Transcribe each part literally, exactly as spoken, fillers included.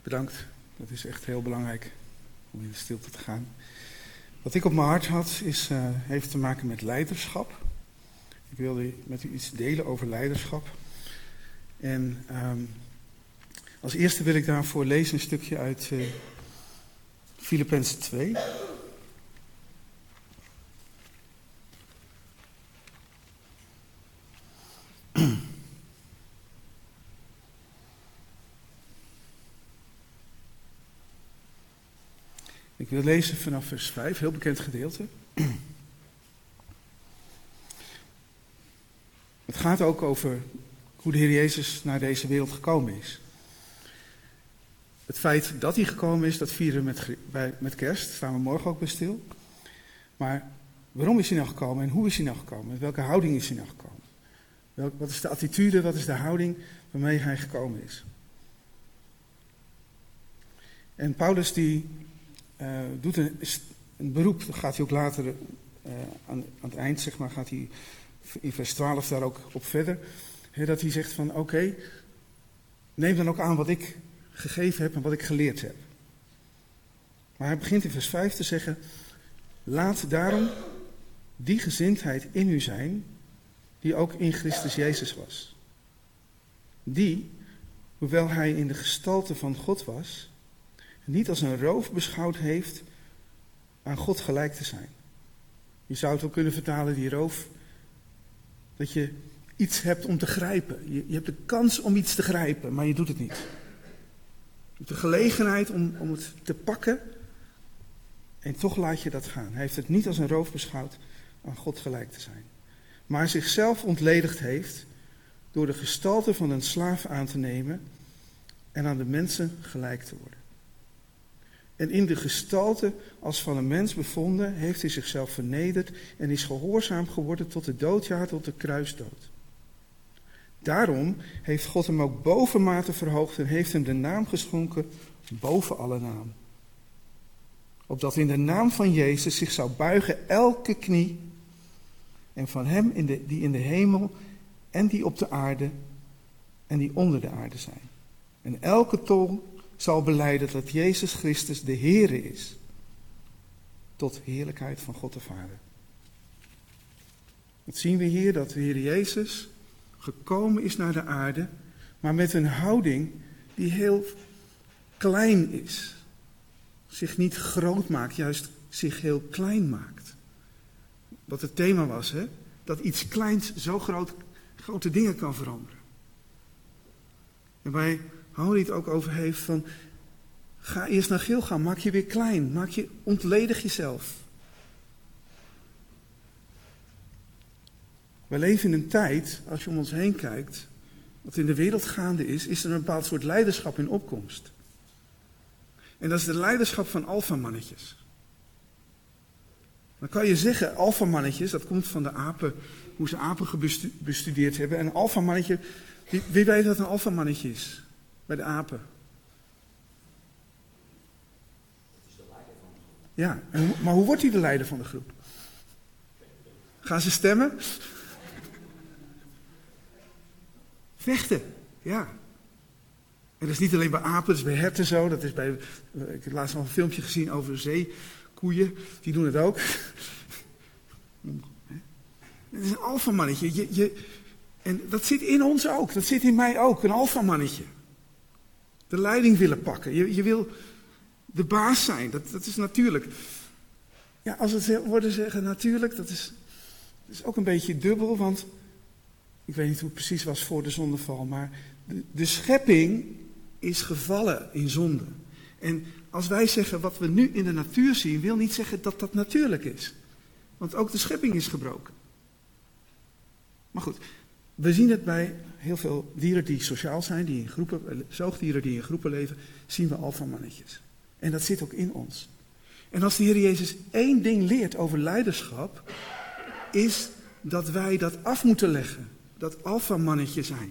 Bedankt, dat is echt heel belangrijk om in de stilte te gaan. Wat ik op mijn hart had, is, uh, heeft te maken met leiderschap. Ik wilde met u iets delen over leiderschap. En um, als eerste wil ik daarvoor lezen een stukje uit uh, Filippenzen twee. Ik wil lezen vanaf vers vijf, heel bekend gedeelte. Het gaat ook over hoe de Heer Jezus naar deze wereld gekomen is. Het feit dat hij gekomen is, dat vieren we met, bij, met kerst, daar staan we morgen ook bij stil. Maar waarom is hij nou gekomen en hoe is hij nou gekomen? Met welke houding is hij nou gekomen? Welk, wat is de attitude, wat is de houding waarmee hij gekomen is? En Paulus die uh, doet een, een beroep, dat gaat hij ook later uh, aan, aan het eind, zeg maar, gaat hij in vers twaalf daar ook op verder. He, dat hij zegt van oké, okay, neem dan ook aan wat ik gegeven heb en wat ik geleerd heb. Maar hij begint in vers vijf te zeggen, laat daarom die gezindheid in u zijn, die ook in Christus Jezus was. Die, hoewel hij in de gestalte van God was, niet als een roof beschouwd heeft aan God gelijk te zijn. Je zou het ook kunnen vertalen, die roof, dat je iets hebt om te grijpen. Je, je hebt de kans om iets te grijpen, maar je doet het niet. Je hebt de gelegenheid om, om het te pakken en toch laat je dat gaan. Hij heeft het niet als een roof beschouwd aan God gelijk te zijn. Maar zichzelf ontledigd heeft door de gestalte van een slaaf aan te nemen en aan de mensen gelijk te worden. En in de gestalte als van een mens bevonden, heeft hij zichzelf vernederd en is gehoorzaam geworden tot de dood, ja, tot de kruisdood. Daarom heeft God hem ook bovenmate verhoogd en heeft hem de naam geschonken boven alle naam. Opdat in de naam van Jezus zich zou buigen elke knie en van hem in de, die in de hemel en die op de aarde en die onder de aarde zijn. En elke tong zal belijden dat Jezus Christus de Heere is, tot heerlijkheid van God de Vader. Dat zien we hier, dat de Heer Jezus gekomen is naar de aarde, maar met een houding die heel klein is. Zich niet groot maakt, juist zich heel klein maakt. Wat het thema was, hè? Dat iets kleins zo groot, grote dingen kan veranderen. En waar Henri het ook over heeft van, ga eerst naar Gilgal, maak je weer klein, maak je, ontledig jezelf. We leven in een tijd, als je om ons heen kijkt, wat in de wereld gaande is, is er een bepaald soort leiderschap in opkomst. En dat is de leiderschap van alfamannetjes. Dan kan je zeggen, alfamannetjes, dat komt van de apen, hoe ze apen bestudeerd hebben. En een alfamannetje, wie, wie weet wat een alfamannetje is bij de apen? Ja, en hoe, maar hoe wordt hij de leider van de groep? Gaan ze stemmen? Vechten, ja. En dat is niet alleen bij apen, dat is bij herten zo. Dat is bij, ik heb laatst nog een filmpje gezien over zeekoeien. Die doen het ook. Het is een alfamannetje. Je, je, en dat zit in ons ook. Dat zit in mij ook. Een alfamannetje. De leiding willen pakken. Je, je wil de baas zijn. Dat, dat is natuurlijk. Ja, als het worden zeggen natuurlijk, dat is, dat is ook een beetje dubbel. Want ik weet niet hoe het precies was voor de zondeval. Maar de, de schepping is gevallen in zonde. En als wij zeggen wat we nu in de natuur zien, wil niet zeggen dat dat natuurlijk is. Want ook de schepping is gebroken. Maar goed, we zien het bij heel veel dieren die sociaal zijn, die in groepen, zoogdieren die in groepen leven, zien we alfamannetjes. En dat zit ook in ons. En als de Heer Jezus één ding leert over leiderschap, is dat wij dat af moeten leggen. Dat alfamannetje zijn.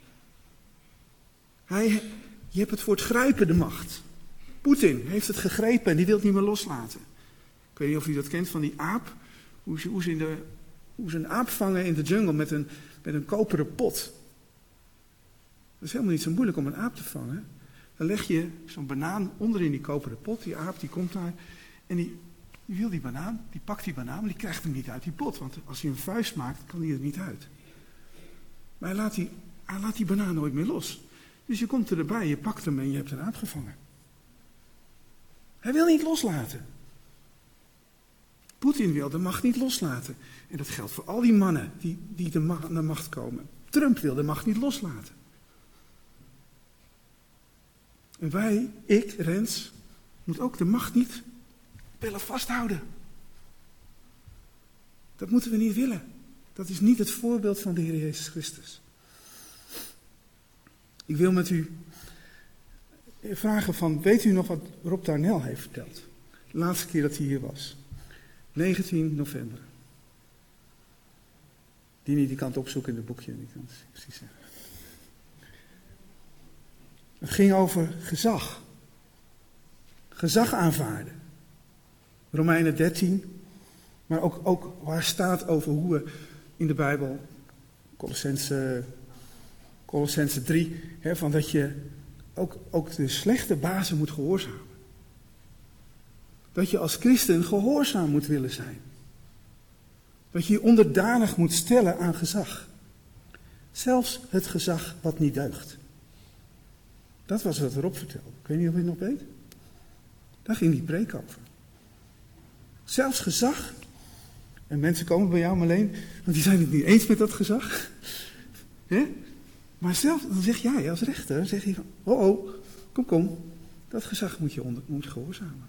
Hij, je hebt het voor het grijpen de macht. Poetin heeft het gegrepen en die wil het niet meer loslaten. Ik weet niet of u dat kent van die aap. Hoe ze, hoe ze, in de, hoe ze een aap vangen in de jungle met een, met een koperen pot. Dat is helemaal niet zo moeilijk om een aap te vangen. Dan leg je zo'n banaan onder in die koperen pot. Die aap die komt daar en die, die wil die banaan, die pakt die banaan, maar die krijgt hem niet uit die pot. Want als hij een vuist maakt, kan hij er niet uit. Maar hij laat die, hij laat die banaan nooit meer los. Dus je komt erbij, je pakt hem en je hebt een aap gevangen. Hij wil niet loslaten. Poetin wil de macht niet loslaten. En dat geldt voor al die mannen die, die de macht, naar macht komen. Trump wil de macht niet loslaten. En wij, ik, Rens, moet ook de macht niet willen vasthouden. Dat moeten we niet willen. Dat is niet het voorbeeld van de Heer Jezus Christus. Ik wil met u vragen van, weet u nog wat Rob Darnel heeft verteld? De laatste keer dat hij hier was. negentien november. Die niet, die kan het opzoeken in het boekje. Die kan het precies zeggen. Het ging over gezag. Gezag aanvaarden. Romeinen dertien. Maar ook, ook waar staat over hoe we in de Bijbel, Colossense, Colossense drie, hè, van dat je ook, ook de slechte bazen moet gehoorzamen. Dat je als christen gehoorzaam moet willen zijn. Dat je je onderdanig moet stellen aan gezag. Zelfs het gezag wat niet deugt. Dat was wat Rob vertelde. Ik weet niet of je het nog weet. Daar ging die preek over. Zelfs gezag. En mensen komen bij jou, Marleen, want die zijn het niet eens met dat gezag. He? Maar zelfs, dan zeg jij als rechter, dan zeg je van, oh oh, kom kom, dat gezag moet je, onder, moet je gehoorzamen.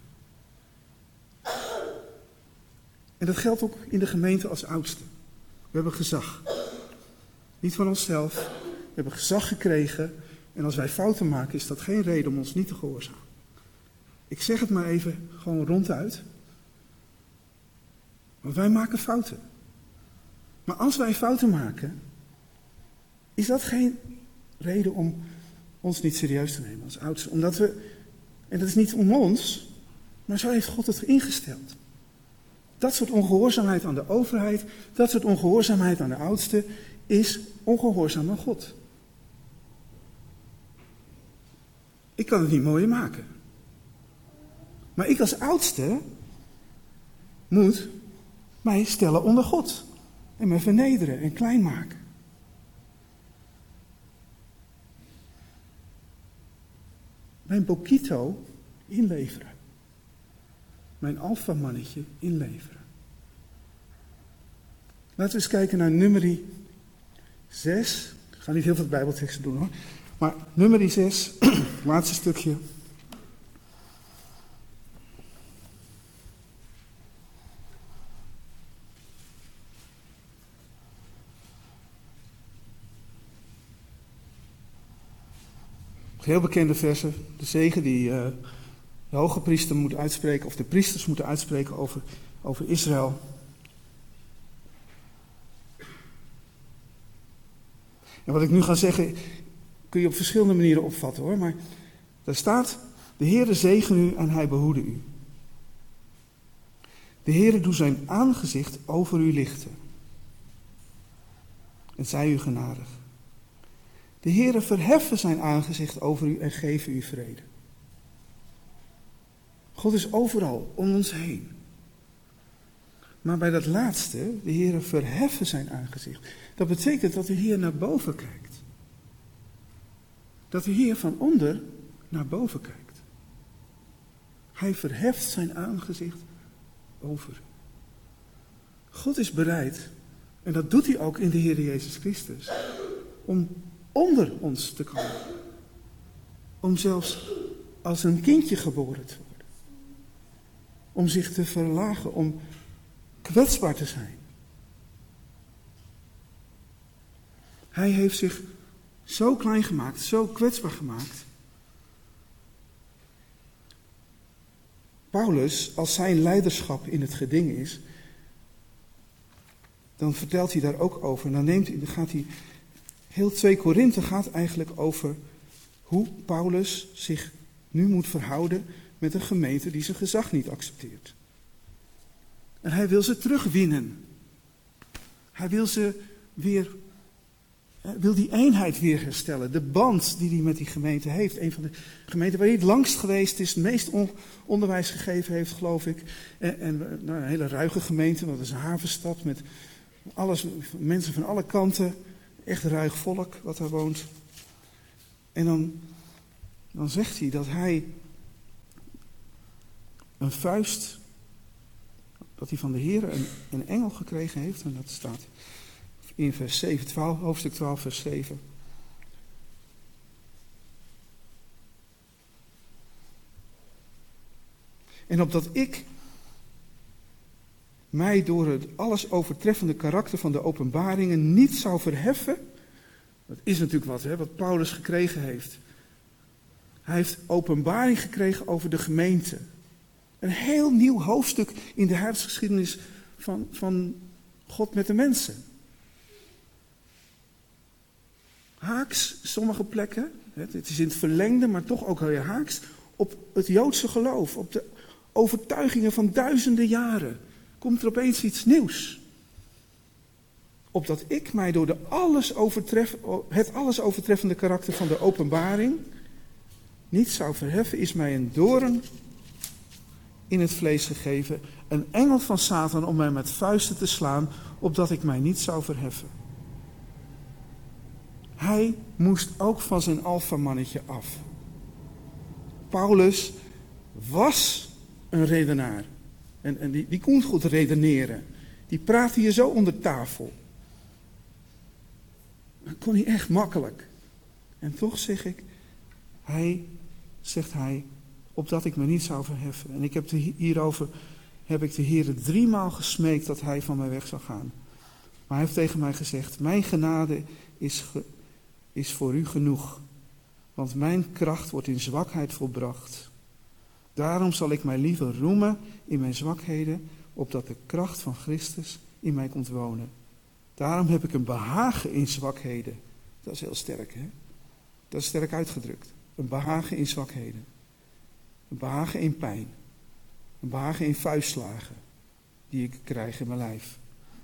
En dat geldt ook in de gemeente als oudste. We hebben gezag. Niet van onszelf. We hebben gezag gekregen. En als wij fouten maken, is dat geen reden om ons niet te gehoorzamen. Ik zeg het maar even gewoon ronduit. Want wij maken fouten. Maar als wij fouten maken, is dat geen reden om ons niet serieus te nemen als oudste. Omdat we, en dat is niet om ons, maar zo heeft God het ingesteld. Dat soort ongehoorzaamheid aan de overheid, dat soort ongehoorzaamheid aan de oudste, is ongehoorzaam aan God. Ik kan het niet mooier maken. Maar ik als oudste moet mij stellen onder God. En me vernederen en klein maken. Mijn Bokito inleveren. Mijn alfamannetje inleveren. Laten we eens kijken naar Numeri zes. Ik ga niet heel veel Bijbelteksten doen hoor. Maar Numeri zes, laatste stukje. Heel bekende versen. De zegen die uh, de hoge priester moet uitspreken, of de priesters moeten uitspreken over, over Israël. En wat ik nu ga zeggen, kun je op verschillende manieren opvatten hoor. Maar daar staat, de Heere zegen u en hij behoede u. De Heere doet zijn aangezicht over u lichten. En zij u genadig. De Heere verheffen zijn aangezicht over u en geven u vrede. God is overal om ons heen. Maar bij dat laatste, de Heere verheffen zijn aangezicht. Dat betekent dat de Heer naar boven kijkt. Dat de Heer van onder naar boven kijkt. Hij verheft zijn aangezicht over u. God is bereid, en dat doet hij ook in de Heer Jezus Christus, om onder ons te komen. Om zelfs als een kindje geboren te worden. Om zich te verlagen, om kwetsbaar te zijn. Hij heeft zich zo klein gemaakt, zo kwetsbaar gemaakt. Paulus, als zijn leiderschap in het geding is, dan vertelt hij daar ook over. En dan, neemt, dan gaat hij, heel twee Korinthe gaat eigenlijk over hoe Paulus zich nu moet verhouden met een gemeente die zijn gezag niet accepteert. En hij wil ze terugwinnen. Hij wil ze weer wil die eenheid weer herstellen. De band die hij met die gemeente heeft. Een van de gemeenten waar hij het langst geweest is. Het meest on- onderwijs gegeven heeft, geloof ik. En, en nou, een hele ruige gemeente. Want het is een havenstad met alles, mensen van alle kanten. Echt ruig volk wat daar woont. En dan, dan zegt hij dat hij een vuist, dat hij van de Heer een, een engel gekregen heeft. En dat staat in vers zeven, twaalf, hoofdstuk twaalf, vers zeven. En opdat ik mij door het alles overtreffende karakter van de openbaringen niet zou verheffen. Dat is natuurlijk wat, hè, wat Paulus gekregen heeft. Hij heeft openbaring gekregen over de gemeente. Een heel nieuw hoofdstuk in de herfstgeschiedenis van, van God met de mensen. Haaks, sommige plekken, het is in het verlengde, maar toch ook weer haaks, op het Joodse geloof, op de overtuigingen van duizenden jaren, komt er opeens iets nieuws. Opdat ik mij door de alles overtref, het alles overtreffende karakter van de openbaring niet zou verheffen, is mij een doorn in het vlees gegeven, een engel van Satan om mij met vuisten te slaan, opdat ik mij niet zou verheffen. Hij moest ook van zijn alfamannetje af. Paulus was een redenaar. En, en die, die kon goed redeneren. Die praatte hier zo onder tafel. Dat kon hij echt makkelijk. En toch zeg ik, hij, zegt hij, opdat ik me niet zou verheffen. En ik heb de, hierover heb ik de Heer driemaal gesmeekt dat hij van mij weg zou gaan. Maar hij heeft tegen mij gezegd, mijn genade is, ge, is voor u genoeg. Want mijn kracht wordt in zwakheid volbracht. Daarom zal ik mij liever roemen in mijn zwakheden, opdat de kracht van Christus in mij komt wonen. Daarom heb ik een behagen in zwakheden. Dat is heel sterk, hè? Dat is sterk uitgedrukt. Een behagen in zwakheden. Een behagen in pijn. Een behagen in vuistslagen die ik krijg in mijn lijf.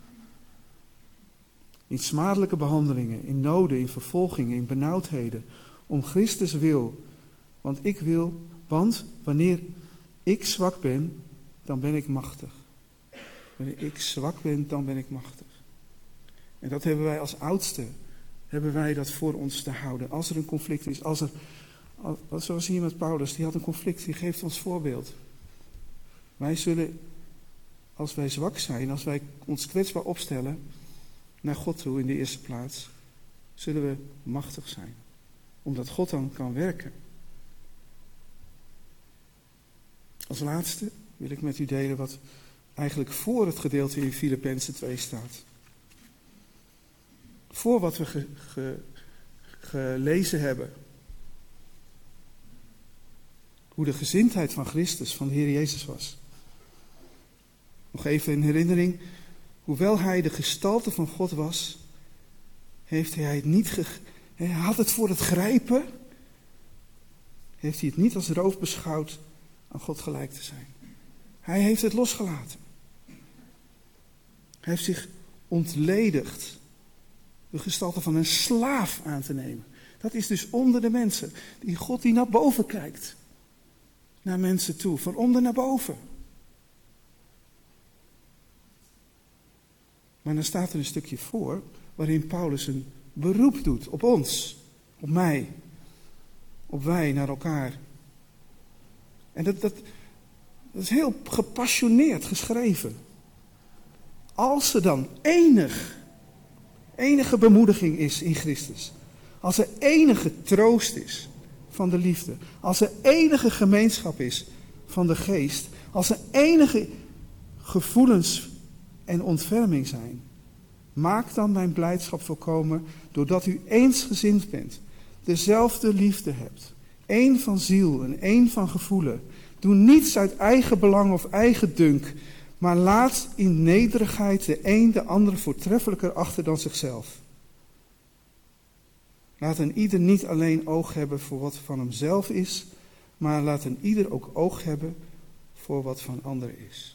In smadelijke behandelingen, in noden, in vervolgingen, in benauwdheden. Om Christus wil. Want ik wil, want wanneer ik zwak ben, dan ben ik machtig. Wanneer ik zwak ben, dan ben ik machtig. En dat hebben wij als oudste, hebben wij dat voor ons te houden. Als er een conflict is, als er, zoals hier met Paulus, die had een conflict, die geeft ons voorbeeld. Wij zullen, als wij zwak zijn, als wij ons kwetsbaar opstellen, naar God toe in de eerste plaats, zullen we machtig zijn. Omdat God dan kan werken. Als laatste wil ik met u delen wat eigenlijk voor het gedeelte in Filippenzen twee staat. Voor wat we ge, ge, gelezen hebben. Hoe de gezindheid van Christus, van de Heer Jezus was. Nog even in herinnering. Hoewel hij de gestalte van God was, heeft hij het niet ge, hij had het voor het grijpen. Heeft hij het niet als roof beschouwd aan God gelijk te zijn. Hij heeft het losgelaten. Hij heeft zich ontledigd. De gestalte van een slaaf aan te nemen. Dat is dus onder de mensen. Die God die naar boven kijkt. Naar mensen toe. Van onder naar boven. Maar dan staat er een stukje voor. Waarin Paulus een beroep doet op ons. Op mij. Op wij naar elkaar. En dat, dat, dat is heel gepassioneerd geschreven. Als er dan enig, enige bemoediging is in Christus. Als er enige troost is van de liefde. Als er enige gemeenschap is van de geest. Als er enige gevoelens en ontferming zijn. Maak dan mijn blijdschap volkomen doordat u eensgezind bent. Dezelfde liefde hebt. Eén van ziel en één van gevoelen. Doe niets uit eigen belang of eigen dunk. Maar laat in nederigheid de een de ander voortreffelijker achter dan zichzelf. Laat een ieder niet alleen oog hebben voor wat van hemzelf is. Maar laat een ieder ook oog hebben voor wat van ander is.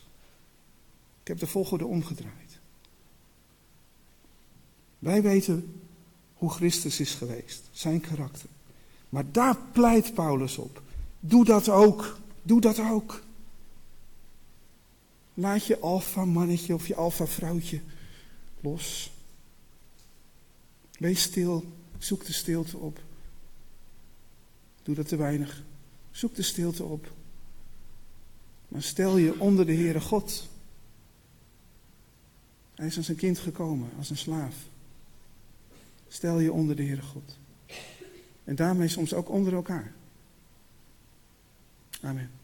Ik heb de volgorde omgedraaid. Wij weten hoe Christus is geweest, zijn karakter. Maar daar pleit Paulus op. Doe dat ook. Doe dat ook. Laat je alfa-mannetje of je alfa-vrouwtje los. Wees stil. Zoek de stilte op. Doe dat te weinig. Zoek de stilte op. Maar stel je onder de Heere God. Hij is als een kind gekomen, als een slaaf. Stel je onder de Heere God. En daarmee soms ook onder elkaar. Amen.